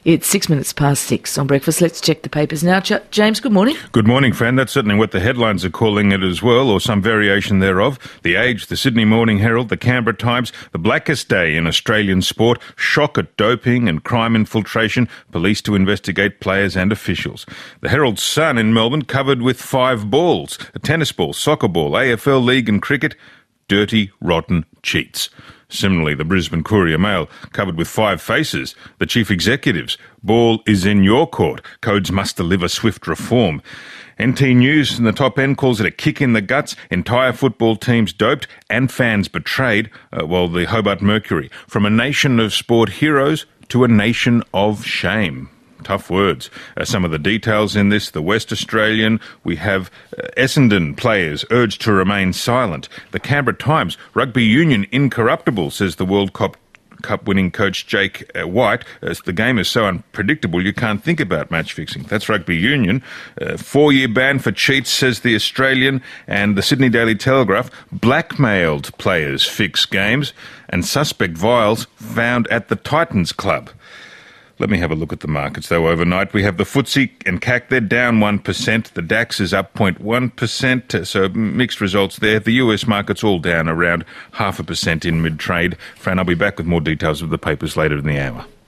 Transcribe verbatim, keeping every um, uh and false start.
It's six minutes past six on breakfast. Let's check the papers now. Ch- James, good morning. Good morning, Fran. That's certainly what the headlines are calling it as well, or some variation thereof. The Age, the Sydney Morning Herald, the Canberra Times, the blackest day in Australian sport, shock at doping and crime infiltration, police to investigate players and officials. The Herald Sun in Melbourne covered with five balls, a tennis ball, soccer ball, A F L League and cricket, dirty, rotten cheats. Similarly, the Brisbane Courier Mail covered with five faces. The chief executives, ball is in your court. Codes must deliver swift reform. N T News in the top end calls it a kick in the guts. Entire football teams doped and fans betrayed. Uh, while the Hobart Mercury, from a nation of sport heroes to a nation of shame. Tough words. Uh, some of the details in this, the West Australian, we have uh, Essendon players urged to remain silent. The Canberra Times, rugby union incorruptible, says the World Cup Cup winning coach Jake uh, White. As the game is so unpredictable, you can't think about match fixing. That's rugby union. Uh, four-year ban for cheats, says the Australian. And the Sydney Daily Telegraph, blackmailed players fix games. And suspect vials found at the Titans Club. Let me have a look at the markets, though, overnight. We have the F T S E and C A C, they're down one percent. The DAX is up zero point one percent, so mixed results there. The U S market's all down around half a percent in mid-trade. Fran, I'll be back with more details of the papers later in the hour.